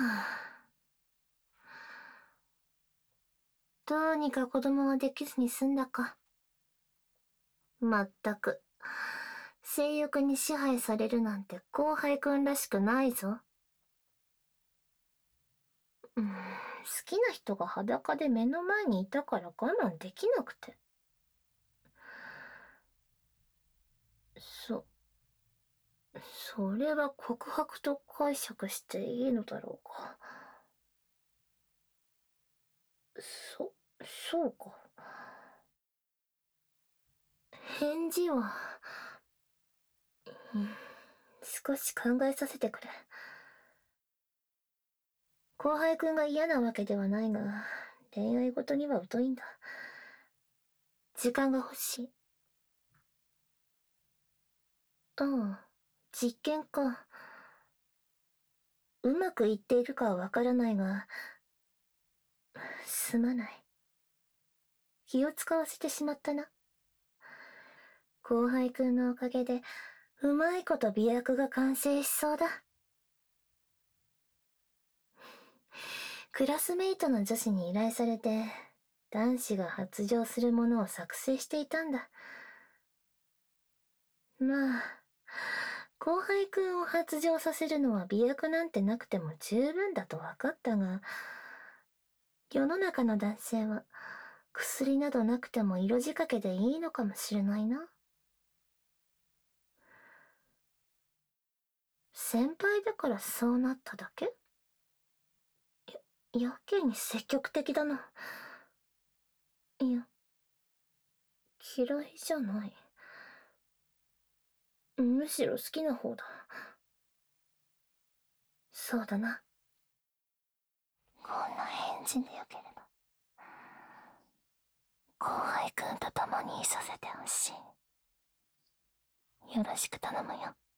どうにか子供はできずに済んだか。まったく、性欲に支配されるなんて後輩くんらしくないぞ。好きな人が裸で目の前にいたから我慢できなくて。それは告白と解釈していいのだろうか。そうか。返事は、少し考えさせてくれ。後輩くんが嫌なわけではないが、恋愛ごとには疎いんだ。時間が欲しい。ああ、実験か。うまくいっているかはわからないが、すまない。気を使わせてしまったな。後輩くんのおかげで、うまいこと媚薬が完成しそうだ。クラスメイトの女子に依頼されて、男子が発情するものを作成していたんだ。まあ、後輩くんを発情させるのは媚薬なんてなくても十分だと分かったが、世の中の男性は薬などなくても色仕掛けでいいのかもしれないな。先輩だからそうなっただけ？やけに積極的だな。いや、嫌いじゃない。むしろ好きな方だ。そうだな。こんな返事でよければ、後輩くんと共にいさせてほしい。よろしく頼むよ。